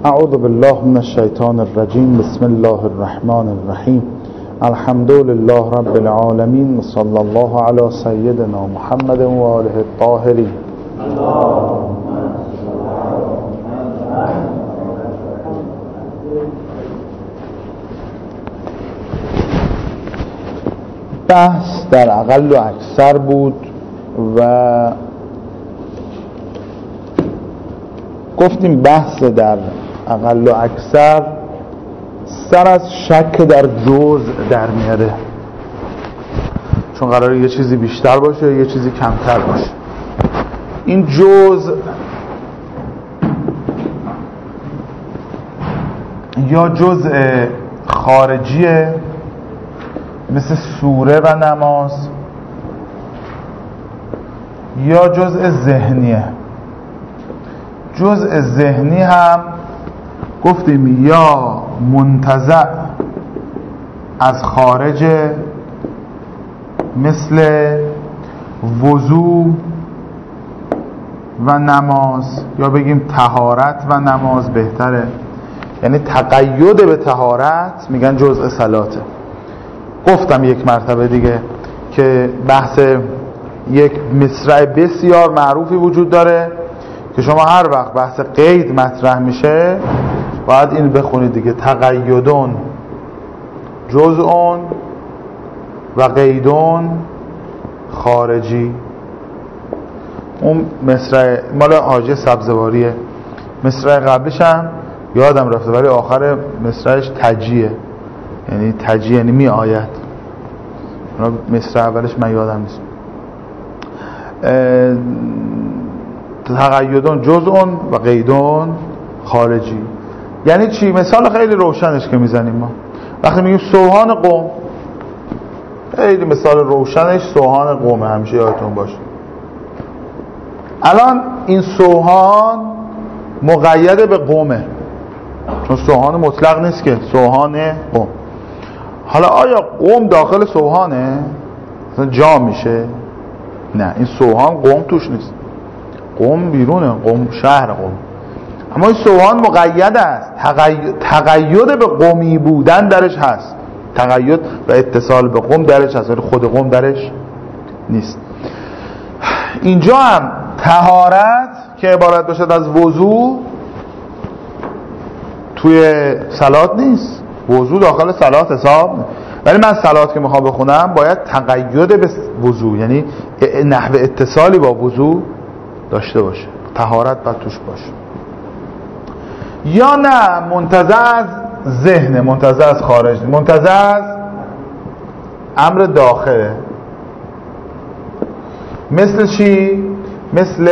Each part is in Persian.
اعوذ بالله من الشیطان الرجیم. بسم الله الرحمن الرحیم. الحمد لله رب العالمین و صلی الله علی سیدنا محمد و آله الطاهرین. بحث در اقل و اکثر بود و گفتیم بحث در اقل و اکثر سر از شک در جزء در میاره، چون قراره یه چیزی بیشتر باشه یه چیزی کمتر باشه. این جزء یا جزء خارجیه مثل سوره و نماز، یا جزء ذهنیه. جزء ذهنی هم گفتیم یا منتزع از خارج مثل وضو و نماز، یا بگیم طهارت و نماز بهتره، یعنی تقید به طهارت میگن جزء صلاته. گفتم یک مرتبه دیگه که بحث یک مصرع بسیار معروفی وجود داره که شما هر وقت بحث قید مطرح میشه باید این بخونید دیگه: تقیدون جزءون و قیدون خارجی. اون مصرع مال حاجی سبزواریه، مصرع قبلش هم یادم رفته ولی آخر مصرعش تجیه، یعنی تجیه یعنی می آید. مصرع اولش من یادم نیست. تقیدون جزءون و قیدون خارجی یعنی چی؟ مثال خیلی روشنش که میزنیم ما وقتی میگیم سوهان قوم، خیلی مثال روشنش سوهان قومه، همیشه یادتون باشه. الان این سوهان مقید به قومه، چون سوهان مطلق نیست که، سوهان قوم. حالا آیا قوم داخل سوهانه؟ مثلا جا میشه؟ نه، این سوهان قوم توش نیست، قوم بیرونه، قوم شهر قوم. اما این سوهان مقید است، تقید به قومی بودن درش هست، تقید و اتصال به قوم درش هست ولی خود قوم درش نیست. اینجا هم طهارت که عبارت باشد از وضو توی صلات نیست، وضو داخل صلات حساب، ولی من صلات که میخوام بخونم باید تقید به وضو، یعنی نحو اتصالی با وضو داشته باشه، طهارت باید توش باشه. یا نه منتزع از ذهن، منتزع از خارج، منتزع از امر داخله. مثل چی؟ مثل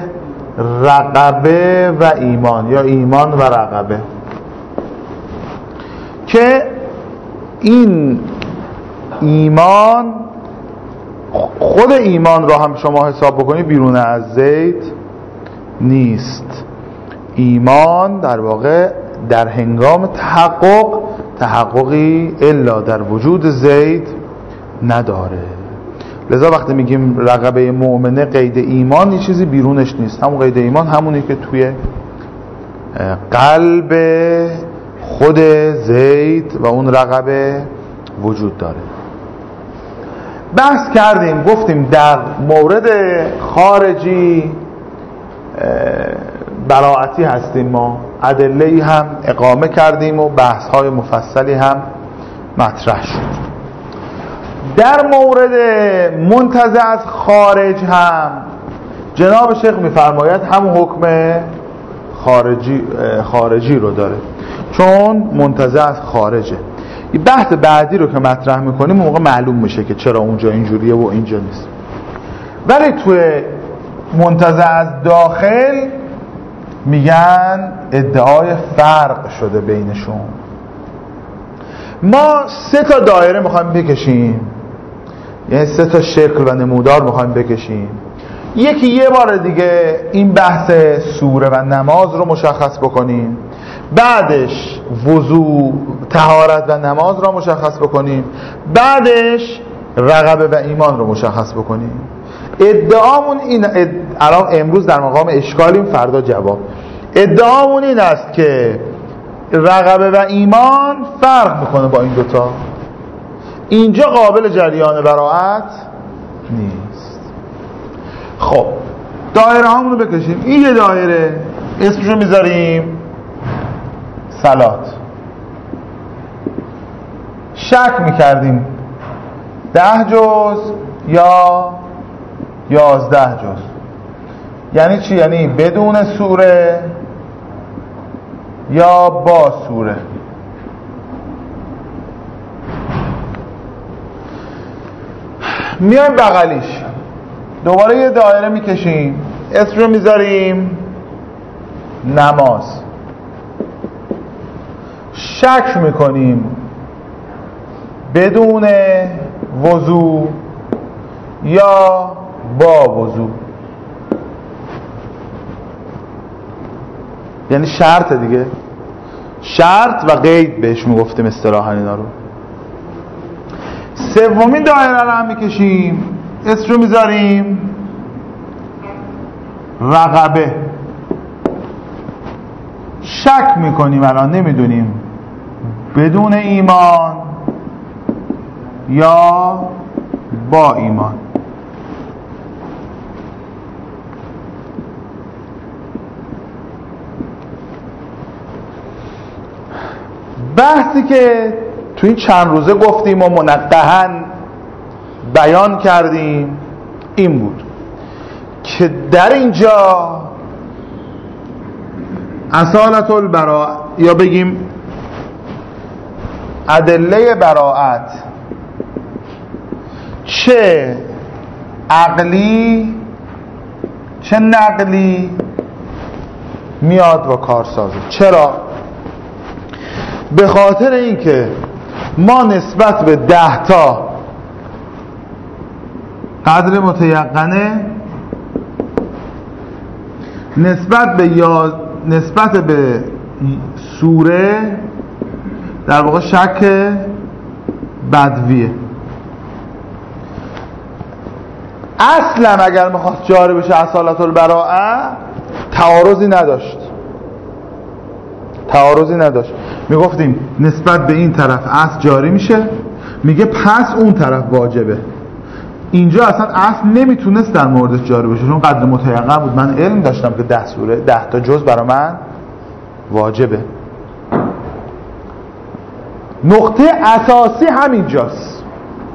رقبه و ایمان، یا ایمان و رقبه، که این ایمان، خود ایمان را هم شما حساب بکنی بیرون از زید نیست. ایمان در واقع در هنگام تحققی الا در وجود زید نداره. لذا وقتی میگیم رقبه مؤمنه قید ایمان، یه چیزی بیرونش نیست، همون قید ایمان همونی که توی قلب خود زید و اون رقبه وجود داره. بحث کردیم، گفتیم در مورد خارجی براعتی هستیم، ما ادله‌ای هم اقامه کردیم و بحث‌های مفصلی هم مطرح شد. در مورد منتزع از خارج هم جناب شیخ می‌فرماید همون حکم خارجی رو داره، چون منتزع از خارجه. این بحث بعدی رو که مطرح میکنیم موقع معلوم میشه که چرا اونجا اینجوریه و اینجا نیست. ولی توی منتزع از داخل میگن ادعای فرق شده بینشون. ما 3 تا دایره میخوایم بکشیم، یعنی 3 تا شکل و نمودار میخوایم بکشیم. یکی یه بار دیگه این بحث سوره و نماز رو مشخص بکنیم، بعدش وضو، طهارت و نماز رو مشخص بکنیم، بعدش رقبه و ایمان رو مشخص بکنیم. ادعامون این الان امروز در مقام اشکالیم، فردا جواب. ادعامون این است که رقبه و ایمان فرق میکنه با این دوتا، اینجا قابل جریان براءت نیست. خب دایره هامونو بکشیم. این یه دایره اسمشو میذاریم صلات. شک میکردیم 10 جز یا 11 جز. یعنی چی؟ یعنی بدون سوره یا با سوره. میایم بغلیش دوباره یه دایره میکشیم، اسم رو میذاریم نماز. شک میکنیم بدون وضو یا با وضو. یعنی شرط دیگه، شرط و قید بهش میگفتیم اصطلاحاً اینا رو. سومین دایره رو هم میکشیم، اسم رو میذاریم رقبه. شک میکنیم الان نمیدونیم بدون ایمان یا با ایمان. بحثی که تو این چند روزه گفتیم و منقحاً بیان کردیم این بود که در اینجا اصالت البراءة یا بگیم ادله براءت چه عقلی چه نقلی میاد و کارسازه. چرا؟ به خاطر اینکه ما نسبت به 10 تا قدر متیقنه، نسبت به سوره در واقع شک بدویه. اصلا اگر میخواست جاری بشه اصالت البراءة تعارضی نداشت. میگفتیم نسبت به این طرف اصل جاری میشه، میگه پس اون طرف واجبه. اینجا اصلا اصل نمیتونست در موردش جاری بشه چون قدر متیقن بود. من علم داشتم که 10 سوره 10 تا جز برای من واجبه. نقطه اساسی همینجاست.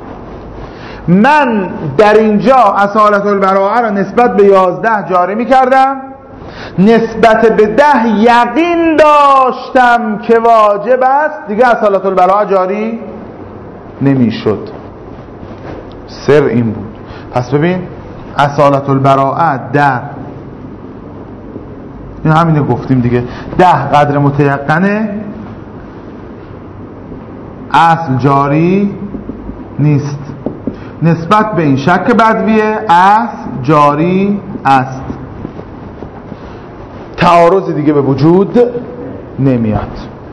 من در اینجا اصالت البراءة را نسبت به 11 جاری میکردم، نسبت به 10 یقین داشتم که واجب است، دیگه اصالت البراءة جاری نمیشد. سر این بود. پس ببین اصالت البراءة در این همینه گفتیم دیگه 10 قدر متیقنه، اصل جاری نیست. نسبت به این شک بدویه، اصل جاری است. تعارضی دیگه به وجود نمیاد.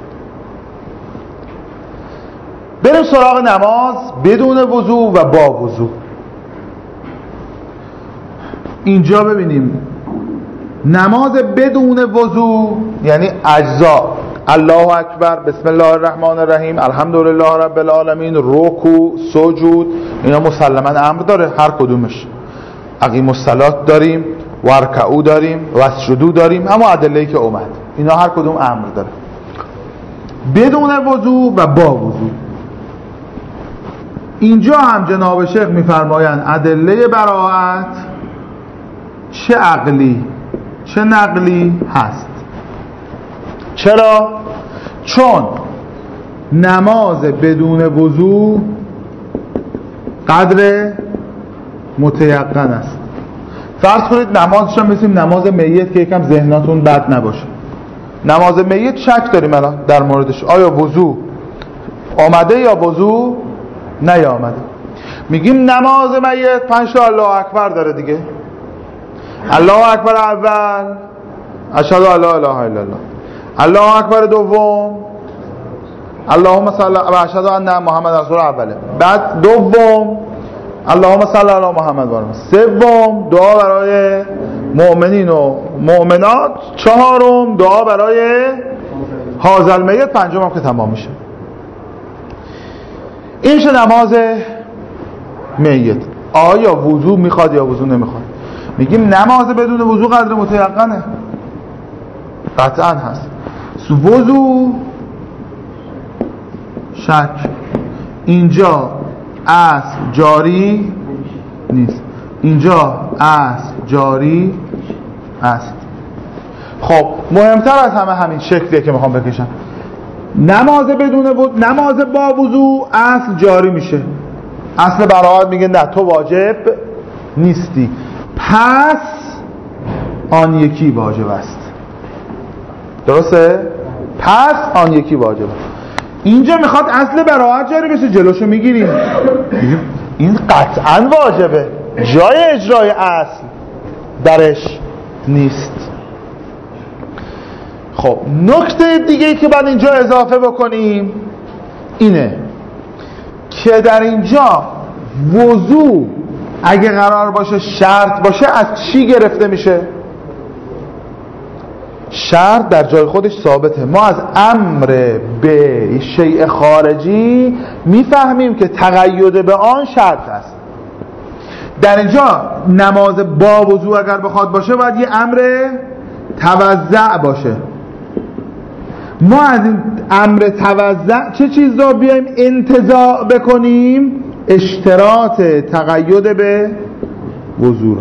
بریم سراغ نماز بدون وضو و با وضو. اینجا ببینیم نماز بدون وضو یعنی اجزا الله اکبر، بسم الله الرحمن الرحیم، الحمدلله رب العالمین، رکوع، سجود، اینا مسلماً امر داره هر کدومش. اقیم الصلات داریم، ورکعوا داریم، واسجدوا داریم، اما ادله‌ای که اومد اینا هر کدوم امر داره. بدون وضو و با وضو. اینجا هم جناب شیخ میفرمایند ادله براءت چه عقلی چه نقلی هست. چرا؟ چون نماز بدون وضو قدر متیقن است. فرض کنید نمازش هم مثل نماز میت که یکم ذهناتون بد نباشه. نماز میت شک داریم الان در موردش، آیا وضو آمده یا وضو نیامده. میگیم نماز میت 5 تا الله اکبر داره دیگه. الله اکبر اول اشهد ان لا اله الا الله، الله اکبر دوم اللهم صل و اشهد ان محمد رسول اوله، بعد دوم اللهم صل علی محمد و آل محمد. سوم دعا برای مؤمنین و مؤمنات. چهارم دعا برای حاضر المیت. پنجم هم که تمام میشه. این میشه نماز میت. آیا وضو میخواد یا وضو نمیخواد؟ میگیم نماز بدون وضو قدر متیقنه، قطعا هست. وضو شک، اینجا اصل جاری نیست، اینجا اصل جاری است. خب مهمتر از همه همین شکلیه که میخوام بکشم. نماز نماز با وضو اصل جاری میشه. اصل براءت میگه نه تو واجب نیستی، پس آن یکی واجب است. درسته؟ پس آن یکی واجب است. اینجا میخواد اصل براءت جاری بشه، جلوشو میگیریم. این قطعا واجبه، جای اجرای اصل درش نیست. خب نکته دیگه که باید اینجا اضافه بکنیم اینه که در اینجا وضو اگه قرار باشه شرط باشه از چی گرفته میشه؟ شرط در جای خودش ثابته. ما از امر به شیء خارجی میفهمیم که تقید به آن شرط است. در اینجا نماز با وضو اگر بخواد باشه باید یه امر توضع باشه. ما از این امر توضع چه چیز را بیایم انتزاع بکنیم؟ اشتراط تقید به وضو.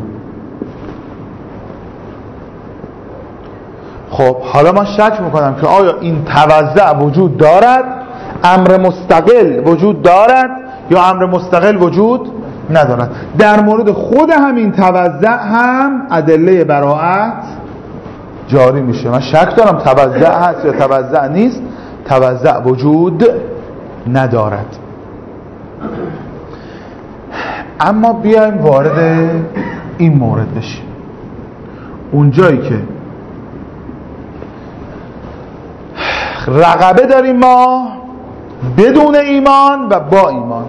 خب حالا من شک میکنم که آیا این توضع وجود دارد، امر مستقل وجود دارد یا امر مستقل وجود ندارد. در مورد خود همین توضع هم ادله براءت جاری میشه. من شک دارم توضع هست یا توضع نیست. توضع وجود ندارد. اما بیایم وارد این مورد بشیم. اونجایی که رغبه داریم ما بدون ایمان و با ایمان.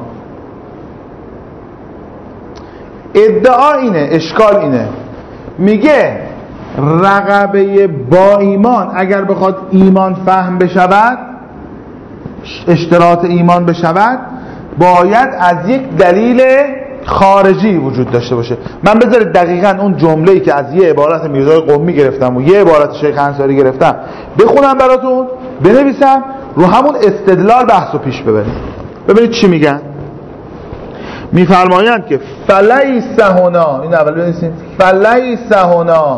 ادعا اینه، اشکال اینه، میگه رغبه با ایمان اگر بخواد ایمان فهم بشود، اشتراط ایمان بشود، باید از یک دلیل خارجی وجود داشته باشه. من بذارید دقیقاً اون جمله‌ای که از یه عبارت میرزای قمی گرفتم و یه عبارت شیخ انصاری گرفتم بخونم براتون، بنویسم، رو همون استدلال بحثو پیش ببریم. ببینید چی میگن. میفرمایند که فلیس هنا، این اول بنویسیم، فلیس هنا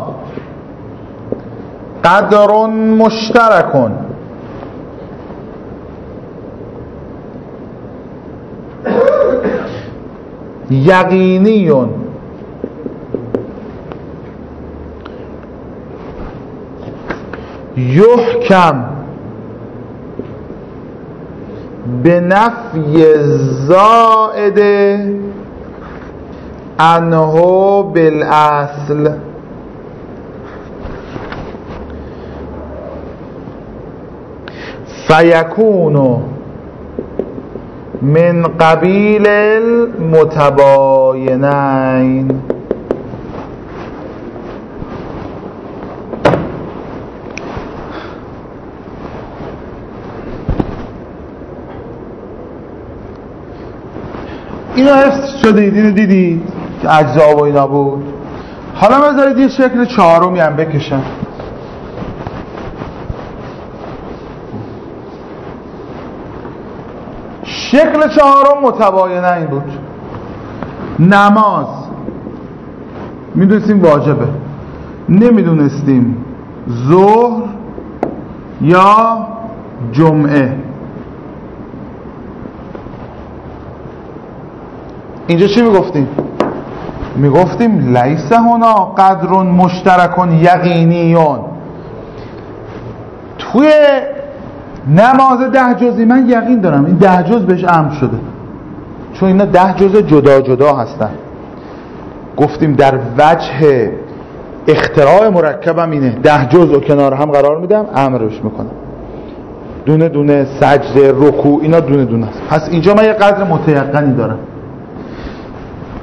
قدر مشترک یقینی یحکم به نفی زائد عنه بالاصل فیکون من قبیل المتباینین. اینو حفظ شدید، اینو دیدید که اجزا و اینا بود. حالا بذارید یه شکل چهارمی هم بکشم. شکل چهارم متباینه این بود. نماز میدونستیم واجبه، نمیدونستیم ظهر یا جمعه. اینجا چی میگفتیم؟ میگفتیم لیس هنا قدر مشترک یقینیون. توی نماز 10 جزئی من یقین دارم این 10 جز بهش امر شده، چون اینا 10 جز جدا جدا هستن. گفتیم در وجه اختراع مرکبم اینه، 10 جز رو کنار هم قرار میدم، امرش میکنم، دونه دونه سجده رکوع اینا دونه دونه است. پس اینجا من یه قدر متیقنی دارم.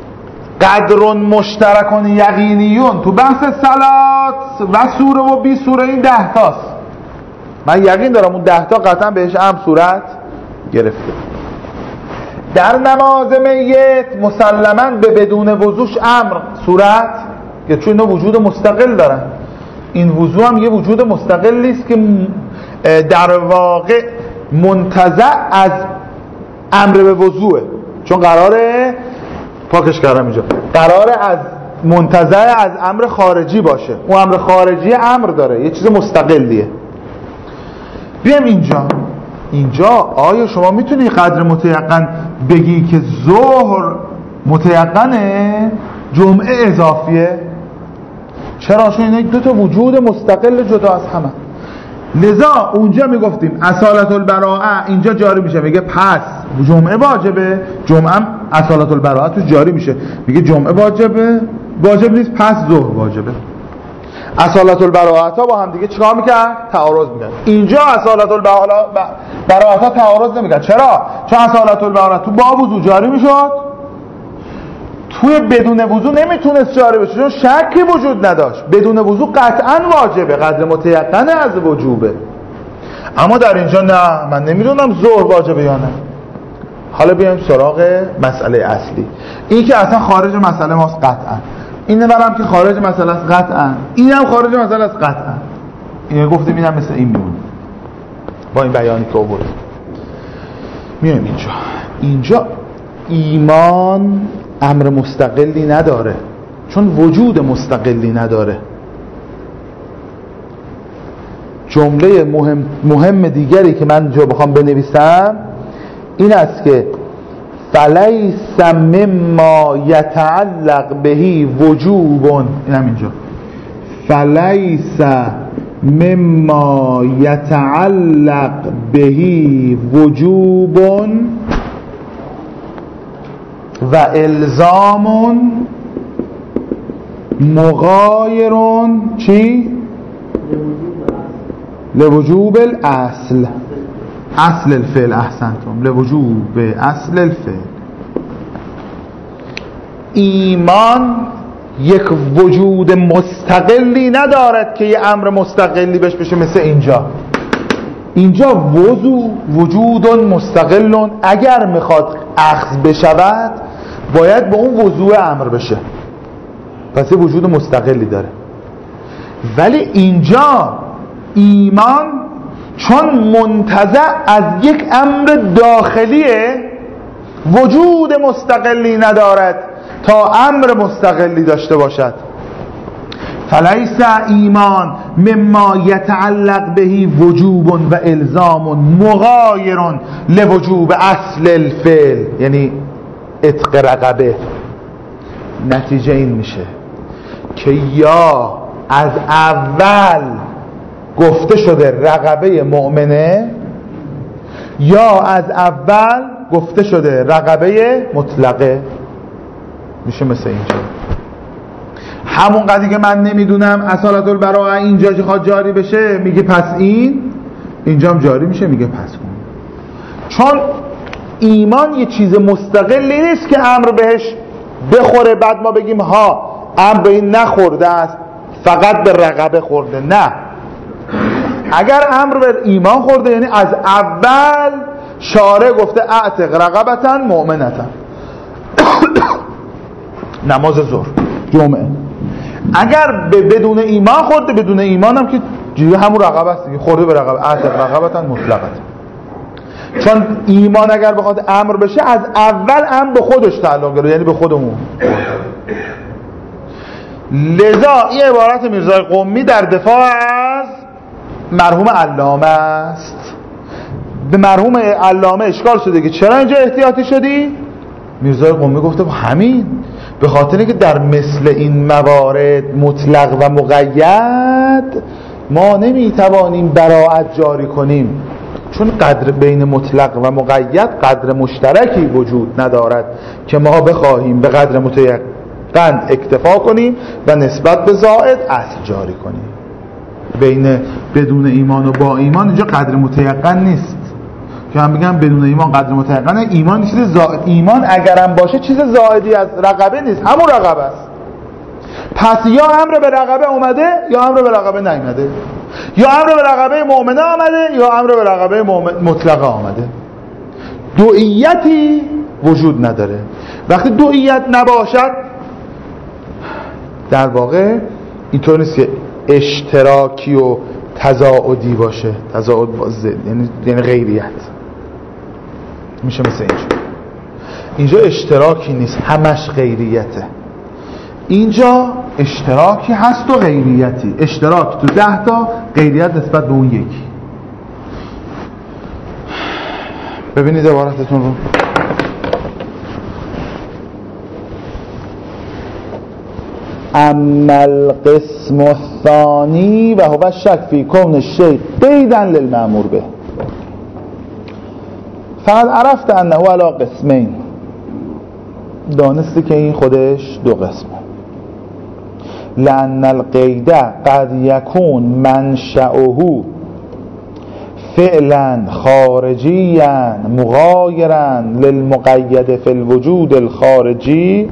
قدر مشترکون یقینیون تو بحث صلات و سوره و بی سوره این 10 تاست. من یقین دارم اون 10 تا قطعا بهش امر صورت گرفته. در نماز میت مسلماً به بدون وضوش امر صورت که چون اینا وجود مستقل دارن. این وضو هم یه وجود مستقلی است که در واقع منتزع از امر به وضوئه، چون قراره پاکش کردم اینجا، قراره از منتزع از امر خارجی باشه. اون امر خارجی امر داره، یه چیز مستقلیه. بیام اینجا آیا شما میتونی قدر متیقن بگی که ظهر متیقنه، جمعه اضافیه؟ چرا؟ چون اینا دو تا وجود مستقل جدا از همه. لذا اونجا میگفتیم اصالت البراءه اینجا جاری میشه، میگه پس جمعه واجبه، جمعه هم اصالت البراءه تو جاری میشه، میگه جمعه واجبه، واجب نیست، پس ظهر واجبه. اصالت البراءه ها با هم دیگه چیکار میکرد؟ تعارض میکرد. اینجا اصالت البراءه ها تعارض نمیکرد. چرا؟ چون اصالت البراءه تو با وضو جاری میشد، توی بدون وضو نمیتونست جاری بشه چون شکی وجود نداشت. بدون وضو قطعا واجبه، قدر متیقن از وجوبه. اما در اینجا نه، من نمیدونم ظهر واجبه یا نه. حالا بیایم سراغ مسئله اصلی. این که اصلا خارج مسئله ماست قطعا، این برام که خارج مسئله است قطعا، این هم خارج مسئله است قطعا. این گفتیم اینم مثل این میمونه با این بیانی که آورد. میایم اینجا ایمان امر مستقلی نداره، چون وجود مستقلی نداره. جمله مهم دیگری که من اینجا بخوام بنویسم این است که فلیس مما یتعلق بهی وجوب، این هم اینجا فلیس مما یتعلق بهی وجوب و الزام مغایر چی؟ لوجوب الاصل، اصل الفعل، احسنتم، لوجوب اصل الفعل. ایمان یک وجود مستقلی ندارد که یه امر مستقلی بشه مثل اینجا وجود مستقل، اگر میخواد اخذ بشود باید به اون وضوع امر بشه، پس یه وجود مستقلی داره. ولی اینجا ایمان چون منتزع از یک امر داخلیه وجود مستقلی ندارد تا امر مستقلی داشته باشد. فلیس ایمان مما یتعلق بهی وجوب و الزام مغایر لوجوب اصل الفعل، یعنی عتق رقبه. نتیجه این میشه که یا از اول گفته شده رقبه مؤمنه، یا از اول گفته شده رقبه مطلقه. میشه مثل اینجا همون قضیه که من نمیدونم اصالت البراءه اینجا که خواهد جاری بشه، میگه پس اینجا هم جاری میشه، میگه پس کن. چون ایمان یه چیز مستقلی نیست که امر بهش بخوره بعد ما بگیم ها امر به این نخورده است، فقط به رقبه خورده. نه، اگر امر به ایمان خورده یعنی از اول شارع گفته اعتق رقبتن مؤمنتن نماز ظهر، جمعه. اگر بدون ایمان خورده، بدون ایمان هم که جیوه همون رقبه است دیگه، خورده به رقبه، اعتق رقبتن مطلقتن. چون ایمان اگر بخواد امر بشه از اول امر به خودش تعلق داره، یعنی به خودمون. لذا این عبارت میرزای قمی در دفاع از مرحوم علامه است. به مرحوم علامه اشکال شده که چرا اینجا احتیاطی شدی؟ میرزای قمی گفته همین، به خاطر که در مثل این موارد مطلق و مقید ما نمیتوانیم براءت جاری کنیم، چون قدر بین مطلق و مقید قدر مشترکی وجود ندارد که ما بخواهیم به قدر متیقن اکتفا کنیم و نسبت به زائد اصل جاری کنیم. بین بدون ایمان و با ایمان اینجا قدر متیقن نیست که هم بگم بدون ایمان قدر متحققه. ایمان چیز زائد، ایمان اگرم باشه چیز زائدی از رقبه نیست، همون رقبه است. پس یا امر به رقبه اومده یا امر به رقبه نیامده، یا امر به رقبه مؤمنه آمده یا امر به رقبه مطلقه آمده. دوئیتی وجود نداره. وقتی دوئیت نباشد در واقع اینطور نیست که اشتراکی و تضاعدی باشه. تضاعد یعنی غیریت میشه مثل اینجا اشتراکی نیست، همش غیریته. اینجا اشتراکی هست و غیریتی. اشتراک تو 10 تا، غیریت نسبت به اون یکی. ببینید عبارتتون رو. اما القسم الثانی و هو الشک فی کون الشیء قیدا للمأمور به فقد عرفت انه علی قسمین، دانستی که این خودش دو قسمه. لأن القید قد یکون منشأه فعلا خارجیا مغایرا للمقید فی الوجود الخارجی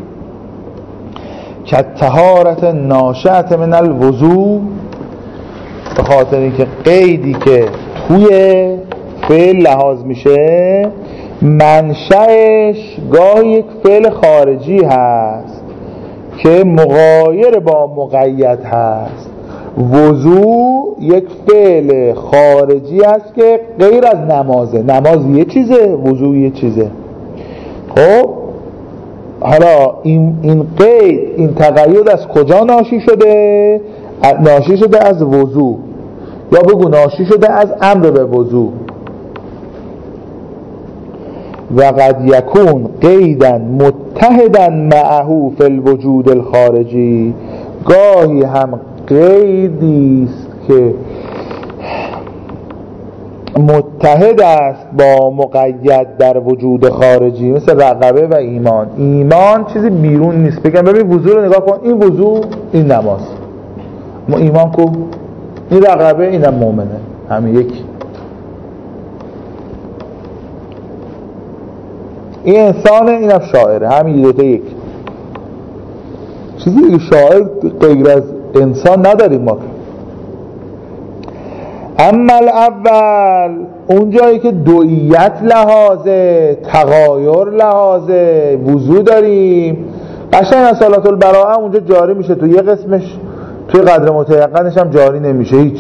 كالطهارة ناشئة من الوضوء، به خاطر اینکه قیدی که توی فعل لحاظ میشه منشأش گاهی یک فعل خارجی هست که مغایر با مقید هست. وضوء یک فعل خارجی هست که غیر از نمازه. نماز یه چیزه، وضوء یه چیزه. خب حالا این قید، این تقید از کجا ناشی شده؟ ناشی شده از وضوء، یا بگو ناشی شده از امر به وضوء. و قد یکون قیدا متحدا معه فی الوجود الخارجی، گاهی هم قیدی است که متحد است با مقید در وجود خارجی، مثل رقبه و ایمان. ایمان چیزی بیرون نیست. بگم ببین وضو رو نگاه کن، این وضو، این نماز. ما ایمان کو، این رقبه، اینم مؤمنه، همین یکی. این انسانه، اینم شاعره، همین دوتا یک چیزی دیگه. شاعر غیر از انسان نداریم ما. اما الاول، اون جایی که دوئیت لحاظه، تغایر لحاظه، وضو داریم، قشنگ از صلات البراءه اونجا جاری میشه، تو یه قسمش توی قدر متیقنش هم جاری نمیشه هیچ.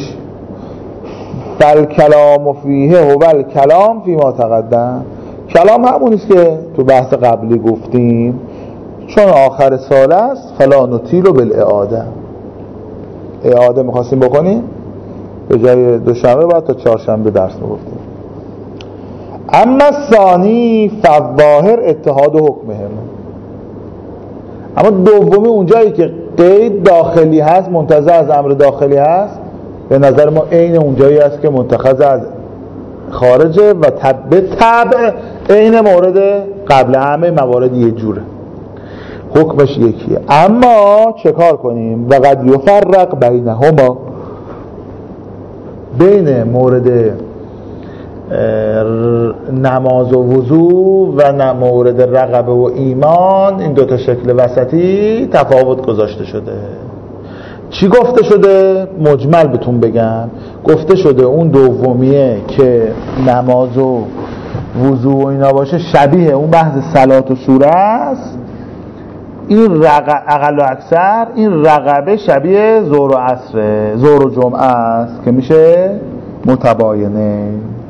فالکلام فیه هو الکلام فیما تقدم. کلام همونیست که تو بحث قبلی گفتیم، چون آخر سال است فلا نطیل بالاعاده. اعاده میخواستیم بکنیم، به جای دوشنبه بعد تا چهارشنبه درس میگفتیم. اما ثانی فالظاهر اتحاد حکمهم. اما دومی اونجایی که قید داخلی هست، منتزع از امر داخلی هست، به نظر ما عین اونجایی است که منتخذ از خارجه و طبع عین مورد قبل همه موارد یه جوره، حکمش یکیه. اما چه کار کنیم؟ و قد یفرق بینهما، بین مورد نماز و وضو و مورد رقبه و ایمان، این دوتا شکل وسطی تفاوت گذاشته شده. چی گفته شده؟ مجمل بهتون بگم. گفته شده اون دومیه که نماز و وضو و اینا باشه شبیه اون بحث صلات و سوره است. این اقل و اکثر این رقبه شبیه ظهر و عصر، ظهر و جمعه است که میشه متباینه.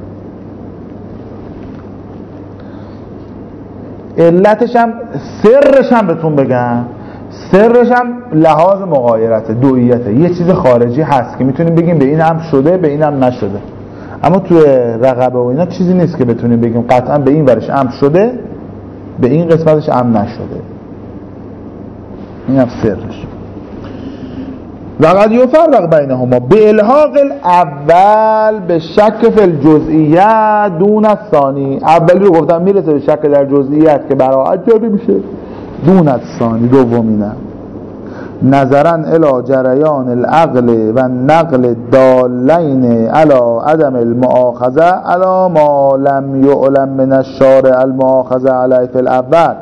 علتش هم سرش هم بهتون بگم، سرش هم لحاظ مغایرت دوئیته. یه چیز خارجی هست که میتونیم بگیم به این هم شده به این هم نشده، اما توی رقبه و اینا چیزی نیست که بتونیم بگیم قطعا به این ورش هم شده به این قسمتش هم نشده. این هم سرش. وقد یفرق بینهما به الحاق الاول به شک فی الجزئیت دون الثانی. اولی رو گفتم میرسه به شک در جزئیت که براءت جاری میشه، دون الثانی دومی نه. نظرا الی جریان العقل و نقل دالین علی عدم المؤاخذه علی ما لم یعلم من الشارع المؤاخذه علیه فی الاول.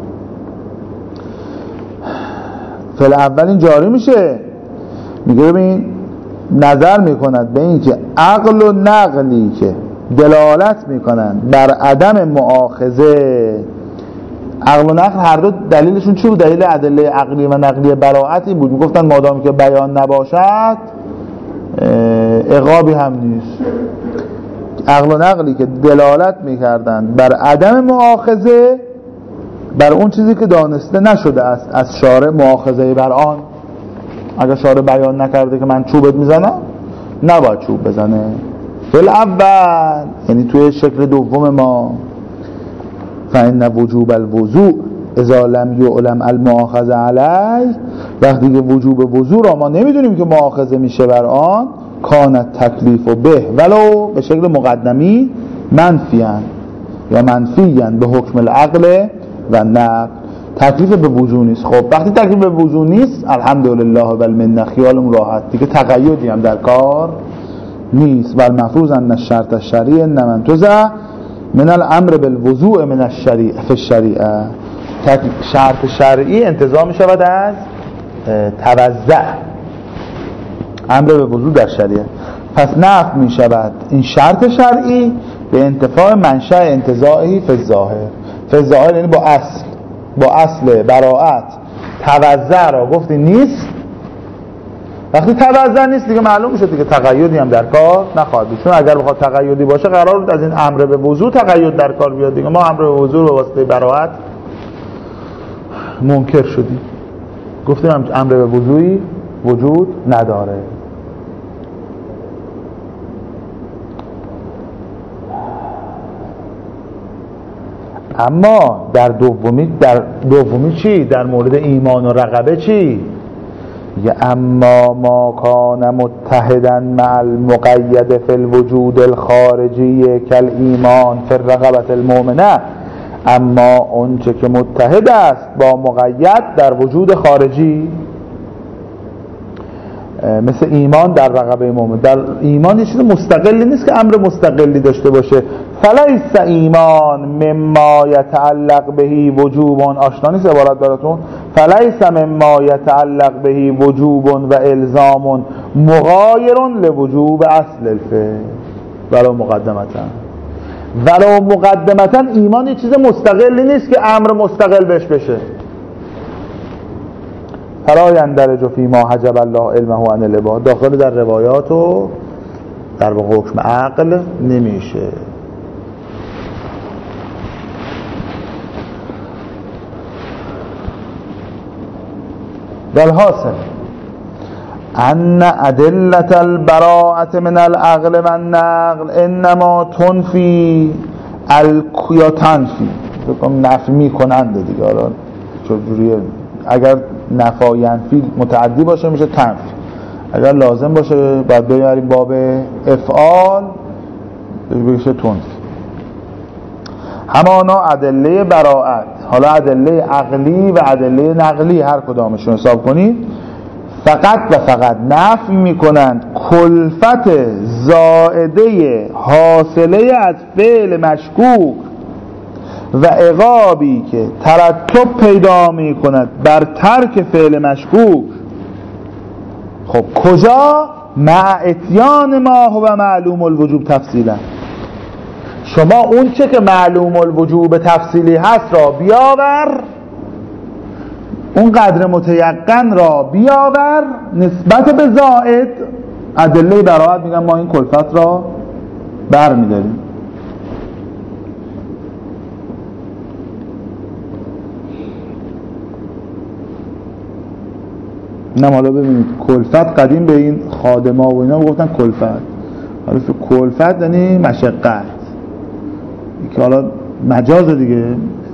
فی الاول این جاری میشه، میگه ببین نظر میکند به این که عقل و نقلی که دلالت میکنند بر عدم مؤاخذه، عقل و نقل هر دو دلیلشون چی بود؟ دلیل ادله عقلی و نقلی براءت این بود، میگفتن مادام که بیان نباشد عقابی هم نیست. عقل و نقلی که دلالت میکردند بر عدم مؤاخذه بر اون چیزی که دانسته نشده است از شارع مؤاخذه بر آن. اگر شارع بیان نکرده که من چوبت میزنم، نباید چوب بزنه. فل اول یعنی توی شکل دوم ما فإن وجوب الوضوء اذا لم یعلم المؤاخذه علیه، وقتی که وجوب وضوء را ما نمیدونیم که مؤاخذه میشه بر آن، کانت تکلیف و به ولو به شکل مقدمی منفیان یا منفیان به حکم العقل و نقل. تکلیف به وضوء نیست. خب وقتی تکلیف به وضوء نیست الحمدلله و المنه خیالم راحت دیگه، تقیدی هم در کار نیست. و المفروض ان الشرط الشرعی انما انتزع من الامر بالوضوء من الشریعه فی الشریعه. شرط شرعی انتزاع می شود از توزع امر به وضوء در شریعه. پس نفی می شود این شرط شرعی به انتفاع منشأ انتزاعی فی الظاهر. فی الظاهر یعنی با اصل براءت توزع را گفتی نیست. وقتی توزع نیست دیگه معلوم میشه دیگه تقیدی هم در کار نخواهد بود، چون اگر بخواد تقیدی باشه قرار بود از این امر به وضوء تقید در کار بیاد دیگه. ما امر به وضوء به واسطه براءت منکر شدیم، گفتیم امر به وضوعی وجود نداره. اما در دومی چی؟ در مورد ایمان و رقبه چی؟ یا اما ما کان متحدا مع المقید فی الوجود الخارجی کل ایمان فی الرقبه المؤمنه، اما اون چه که متحد است با مقید در وجود خارجی مثل ایمان در رقبه مؤمن. در ایمان یه چیز مستقلی نیست که امر مستقلی داشته باشه. فلیس ایمان مما یتعلق بهی وجوبون، آشنا نیست عبارت براتون؟ فلیس مما یتعلق بهی وجوبون و الزامون مغایرون لوجوب اصل الفعل ولو مقدمتا ایمان یه چیز مستقلی نیست که امر مستقل بشه. فلا یندرج فی ما حجب الله علمه عن العباد، داخل در روایات و در واقع حکم عقل نمیشه. بالحاصل ان ادله البراءه من العقل و النقل انما تنفی یا تنفی، بکنم نفی میکننده دیگه. حالا چجوریه؟ اگر نفاینفی متعدی باشه میشه تنفی، اگر لازم باشه باید بیاریم باب افعال بشه تنفی. همانا ادله براءت، حالا ادله عقلی و ادله نقلی هر کدامشون حساب کنید، فقط و فقط نفی میکنند کلفت زائده حاصله از فعل مشکوک و عقابی که ترتب پیدا میکند بر ترک فعل مشکوک. خب کجا؟ مع اتیان ما هو معلوم الوجوب تفصیلا. شما اون چه که معلوم الوجوب تفصیلی هست را بیاور، اون قدر متیقن را بیاور نسبت به زائد. ادله براءت میگن ما این کلفت را بر میداریم. نه حالا ببینید کلفت قدیم به این خادما و اینا گفتن کلفت، حالا کلفت یعنی مشقت که حالا مجازه دیگه.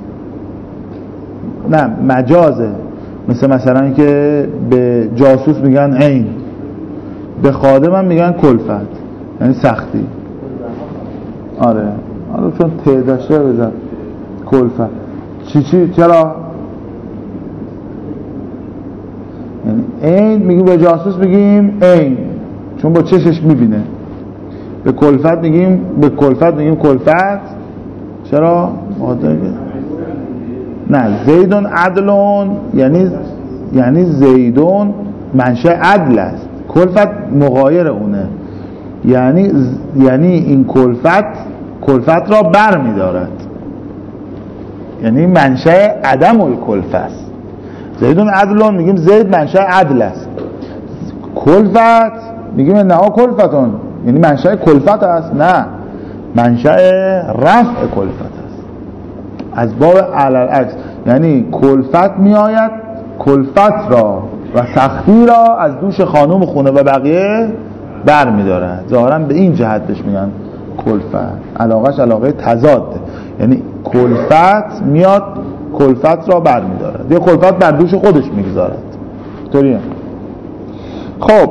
نه مجازه، مثلا که به جاسوس میگن عین، به خادم هم میگن کلفت یعنی سختی. آره حالا چون تعداشه بزن کلفت چرا؟ عین میگیم به جاسوس میگیم عین، چون با چشش میبینه. به کلفت میگیم کلفت. چرا؟ نه، زیدون عدلون یعنی زیدون منشأ عدل است، کلفت مغایر اونه، یعنی این کلفت را بر می‌دارد، یعنی منشأ عدم الکلفت است. زیدون عدلون میگیم زید منشأ عدل است. کلفت میگیم نه کلفتون، یعنی منشأ کلفت است، نه، منشأ رفع کلفت است. از باب علالعکس، یعنی کلفت میآید کلفت را و سختی را از دوش خانم خونه و بقیه بر می‌دارد. ظاهراً به این جهت بهش میگن کلفت. علاقش علاقه تضاده، یعنی کلفت میاد کلفت را بر می‌دارد یا کلفت بر دوش خودش میگذارد. طوریه. خب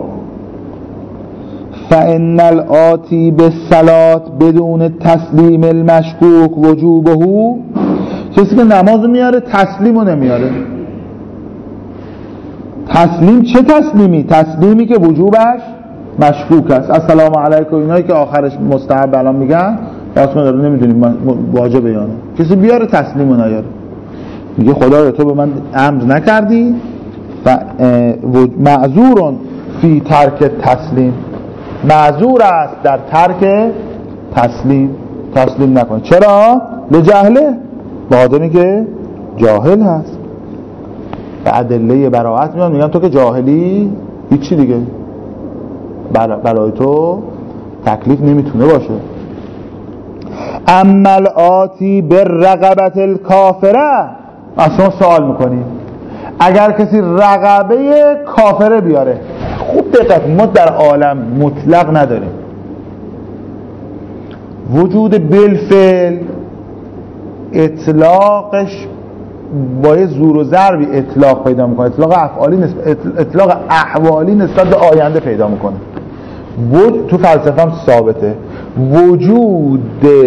فإن الآتی بالصلاة بدون تسلیم المشکوک وجوبه، کسی که نماز میاره تسلیم رو نمیاره. تسلیم چه تسلیمی؟ تسلیمی که وجوبش مشکوک است. السلام علیکم اینایی که آخرش مستحب الان میگن واسه ما نمیدونیم واجبه یا نه. کسی بیاره تسلیم رو نیاره، میگه خدایا تو به من امر نکردی معذور فی ترک تسلیم، معذور است در ترک تسلیم نکنه. چرا؟ لجهله، به خاطر که جاهل هست. به ادله براءت میگن تو که جاهلی هیچی دیگه برای تو تکلیف نمیتونه باشه. اما الآتی بالرقبة الکافره، اصلا سوال میکنیم اگر کسی رقبه کافره بیاره، خوب دقت، ما در عالم مطلق نداریم، وجود بالفعل اطلاقش با یه زور و ضربی اطلاق پیدا میکنه، اطلاق احوالی نسبت به آینده پیدا میکنه. تو فلسفه هم ثابته وجود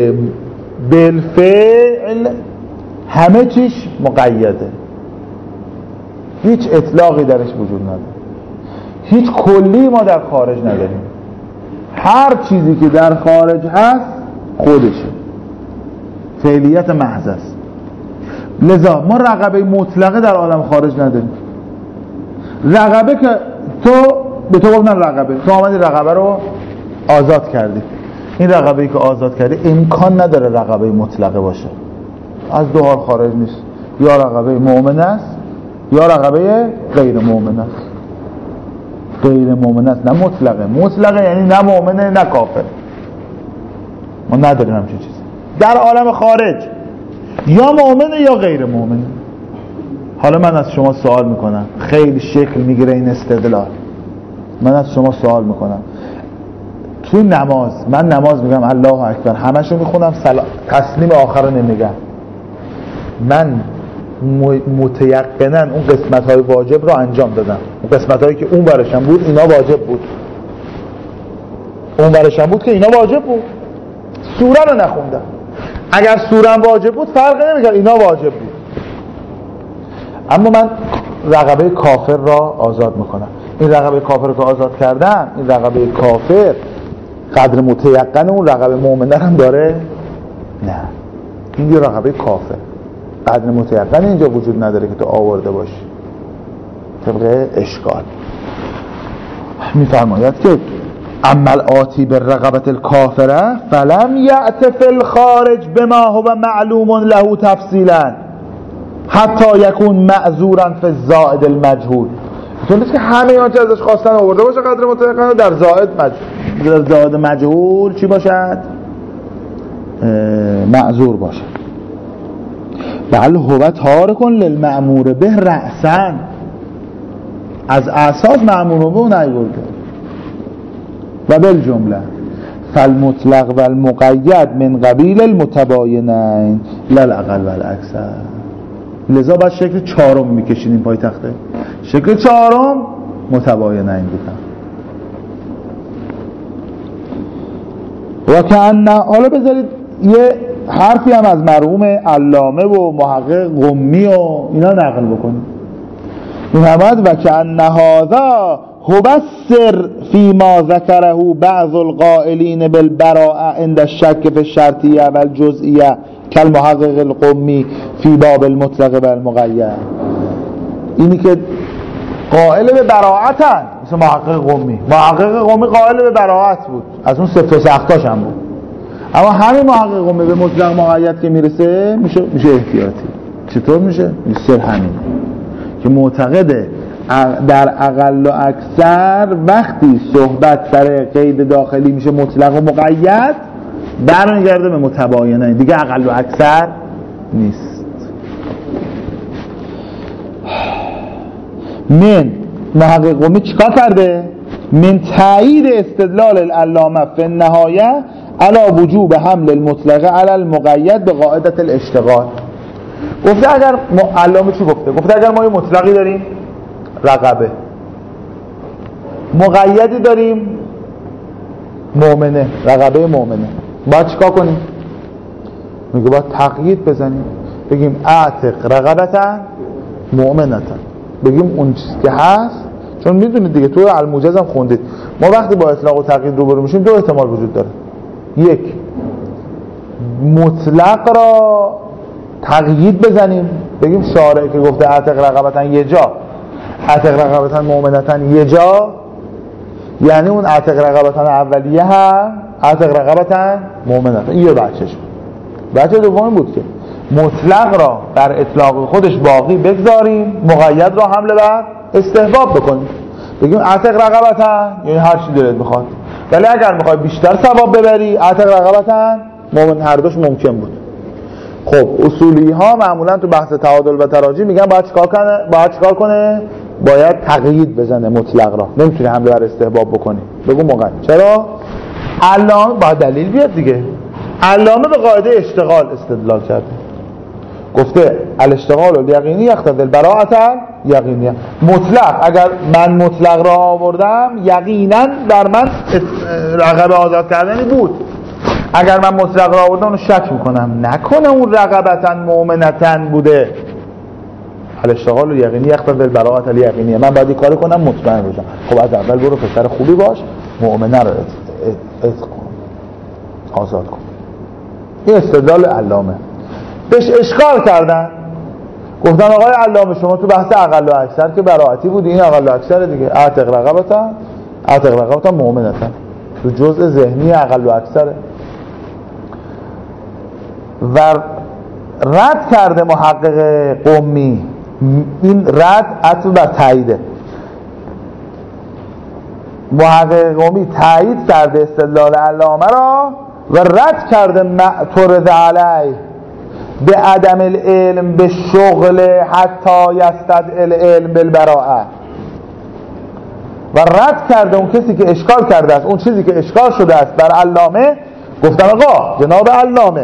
بالفعل همه چیش مقیده، هیچ اطلاقی درش وجود نداره، هیچ کلی ما در خارج نداریم، هر چیزی که در خارج هست خودشه، فعلیت محض است. لذا ما رقبه مطلقه در عالم خارج نداریم. رقبه که به تو گفتن رقبه، تو آمدی رقبه رو آزاد کردی، این رقبه‌ای که آزاد کردی امکان نداره رقبه مطلقه باشه، از دو حال خارج نیست، یا رقبه مؤمن است یا رقبه غیر مؤمن است. غیر مؤمن است نه مطلقه یعنی نه مؤمنه نه کافر، ما نداریم همچین چیزی در عالم خارج، یا مؤمنه یا غیر مؤمنه. حالا من از شما سوال میکنم، خیلی شکل میگیره این استدلال، من از شما سوال میکنم، تو نماز من نماز میگم الله اکبر همشو میخونم، تسلیم آخر رو نمیگم، من متیقنا اون قسمت های واجب رو انجام دادم، اون قسمت هایی که اون برشم بود اینا واجب بود، اون برشم بود که اینا واجب بود، سوره رو نخوندم، اگر سورم واجب بود فرق نمیکرد اینا واجب بود، اما من رقبه کافر را آزاد میکنم. این رقبه کافر رو که آزاد کردم، این رقبه کافر قدر متیقن اون رقبه مؤمنه هم داره؟ نه، این یه رقبه کافر، قدر متیقن اینجا وجود نداره که تو آورده باشی. طبق اشکال میفرماید که اما الآتی بالرقبة الکافره فلم یأت فی الخارج بما هو معلوم له تفصیلا حتی یکون معذورا فی الزائد المجهول. اینطور نیست که همه آنچه ازش خواستن آورده باشه قدر متیقن، در زائد مجهول چی باشد؟ معذور باشد. بل هو تارک للمأمور به رأسا، از اساس مأمور به اون نیورده. و بالجمله فالمطلق و المقید من قبیل المتباینین لا الاقل و الاکثر. لذا باید شکل چهارم میکشیدیم پای تخته، شکل چهارم متباینین بودن. و که حالا بذارید یه حرفی هم از مرحوم علامه و محقق قمی و اینا نقل بکنیم. محمد و کأن هذا هو السر فيما ذكره بعض القائلين بالبراءة عند الشك في الشرطية والجزئية كالمحقق القمی فی باب المطلق و المقید. اینی که قائل به براءتن مثل محقق قمی قائل به براءت بود، از اون سفت و سختاش هم بود، اما همین محقق قمی به مطلق مقید که میرسه میشه احتیاطی. چطور میشه؟ سر همین که معتقده در اقل و اکثر وقتی صحبت سر قید داخلی میشه مطلق و مقید برمیگرده به متباینه، دیگه اقل و اکثر نیست. من محقق قمی چیکار کرده؟ من تایید استدلال العلامه فی النهایه علی وجوب حمل المطلق علی المقید به قاعده الاشتغال. گفته اگر علامه چی گفته؟ گفته اگر ما یه مطلقی داریم رقبه، مقیدی داریم مؤمنه، رقبه مؤمنه، باید چیکار کنیم؟ میگه باید تقیید بزنیم، بگیم اعتق رقبتا مؤمنتا، بگیم اون چیزی که هست. چون میدونید دیگه توی الموجز هم خوندید ما وقتی با اطلاق و تقیید روبرو میشیم دو احتمال وجود داره. یک، مطلق را تقیید بزنیم، بگیم شارع که گفته اعتق رقبتا یه جا، اعتق رقبتا مؤمنتا یه جا، یعنی اون اعتق رقبتا اولیه هم اعتق رقبتا مؤمنتا. این یه بچهش بود. بچه دوم بود که مطلق را بر اطلاق خودش باقی بگذاریم، مقید را حمله بر استحباب بکنیم، بگیم اعتق رقبتا، یعنی هر چی دلت بخواد، ولی اگر میخوای بیشتر ثواب ببری اعتق رقبتا مؤمن، هر دوش ممکن بود. خب اصولی ها معمولا تو بحث تعادل و تراجی میگن باید چیکار کنه؟ باید تقیید بزنه مطلق را، نمیتونی حمله بر استحباب بکنی، بگو مقید. چرا؟ علامه باید دلیل بیاد دیگه. علامه به قاعده اشتغال استدلال کرده، گفته الاشتغال الیقینی یقتضی البراءة یقینیه. مطلق، اگر من مطلق را آوردم یقینا در من رقبه آزاد کردنی بود، اگر من مطلق را آوردم اونو شک میکنم نکنه اون رقبتا مؤمنتا بوده. الاشتغال الیقینی یقتضی البراءة الیقینیه، من باید این کار کنم مطمئن بشم. خب از اول برو پسر خوبی باش، مؤمنه رو عتق کن، آزاد کن. این استدلال علامه. بهش اشکال کردن، گفتن آقای علامه شما تو بحث اقل و اکثر که براءتی بود، این اقل و اکثر دیگه، اعتق رقبتا مؤمنتا تو جزء ذهنی اقل و اکثره. و رد کرده محقق قمی، این رد عطف بر تاییده. محقق قمی تایید کرده استدلال علامه را و رد کرده معترض علیه به عدم العلم به شغل حتی یستدعی العلم بالبراءه، و رد کرده اون کسی که اشکال کرده است، اون چیزی که اشکال شده است بر علامه. گفتن آقا جناب علامه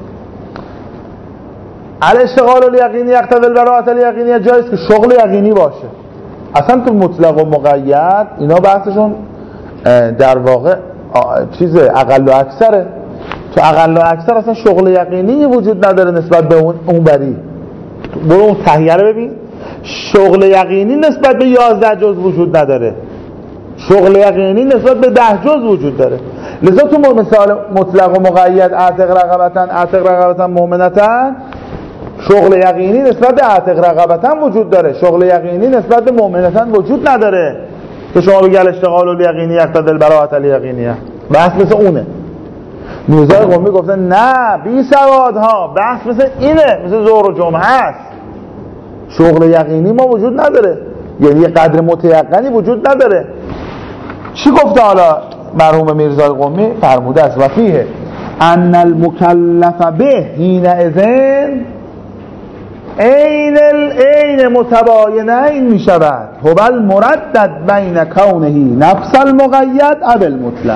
الاشتغال الیقینی یقتضی البراءة الیقینیه جایست که شغل یقینی باشه. اصلا تو مطلق و مقید اینا بحثشون در واقع چیز اقل و اکثره. تو اقل و اکثر اصلا شغل یقینی وجود نداره نسبت به اون بری. برو اون تهیه رو ببین، شغل یقینی نسبت به 11 جز وجود نداره، شغل یقینی نسبت به 10 جز وجود داره. لذا تو مثال مطلق و مقید اعتق رقبتا مؤمنتا، شغل یقینی نسبت به اعتق رقبتا وجود داره، شغل یقینی نسبت به مؤمنتا وجود نداره که شما بگی الاشتغال الیقینی یقتضی البراءة الیقینیه. بحث مثل اونه. میرزای قمی گفته نه بی سوادها، بحث مثل اینه، مثل ظهر و جمعه است. شغل یقینی ما وجود نداره، یعنی یه قدر متیقنی وجود نداره. چی گفته حالا مرحوم میرزای قمی؟ فرموده است و فیه ان المکلف به حین اذن عین متباینین می شود هو المردد بین کونه نفس المقید او المطلق.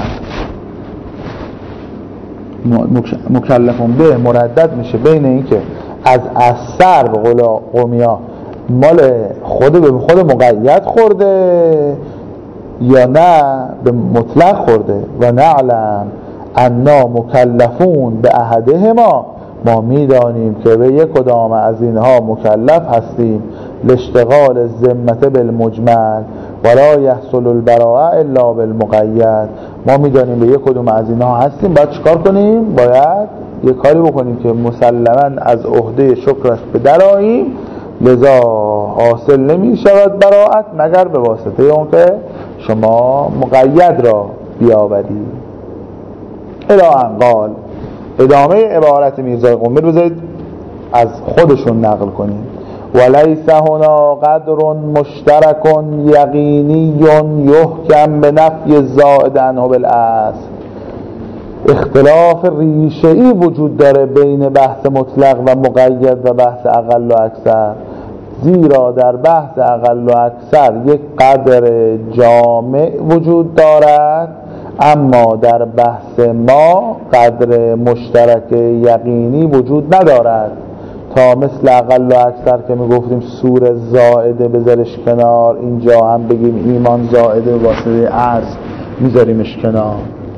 مکلفون به مردد میشه بین این که از اثر به قول قومیا مال خود مقید خورده یا نه به مطلق خورده. و نعلم انا مکلفون به احدهما، ما میدانیم که به یک کدام از اینها مکلف هستیم لاشتغال الذمه بالمجمل ولا یحصل البراءه الا بالمقید. ما میدانیم به یک کدوم از اینها هستیم، باید چیکار کنیم؟ باید یه کاری بکنیم که مسلماً از عهده شکرش به درآییم، لذا حاصل نمی شود براءت مگر به واسطه اون که شما مقید را بیاورید. الی ان قال، ادامه عبارت میرزا قمی رو بذارید از خودشون نقل کنیم. ولیس هنا قدر مشترک یقینی یحکم به نفی الزائد عنه بالاصل. اختلاف ریشه‌ای وجود داره بین بحث مطلق و مقید و بحث اقل و اکثر، زیرا در بحث اقل و اکثر یک قدر جامع وجود دارد، اما در بحث ما قدر مشترک یقینی وجود ندارد. تا مثل اقل و اکثر که میگفتیم سور زائده بذارش کنار، اینجا هم بگیم ایمان زائده واسطه اصل میذاریمش کنار.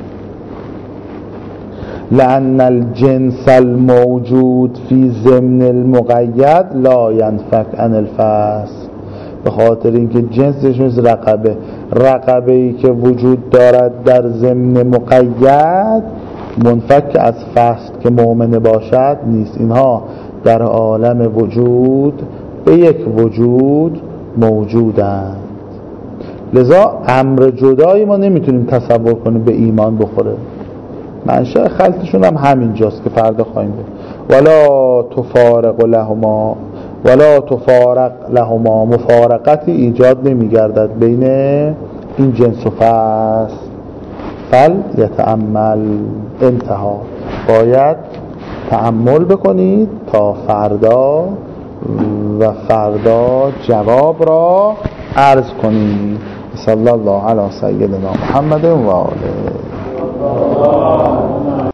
لأن الجنس الموجود في ضمن المقید لا ينفك عن الفصل. به خاطر اینکه جنسش مثل رقبه ای که وجود دارد در ضمن مقید منفک از فصل که مؤمن باشد نیست. اینها در عالم وجود به یک وجود موجودند، لذا امر جدایی ما نمیتونیم تصور کنیم به ایمان بخوره. منشأ خلطشون هم همینجاست که فردا خواهیم دید. ولا تفارق لهما مفارقتی ایجاد نمیگردد بین این جنس و فصل. فل یتأمل، انتها. باید تأمل بکنید تا فردا و فردا جواب را عرض کنید. صلی الله علی سیدنا محمد و آله.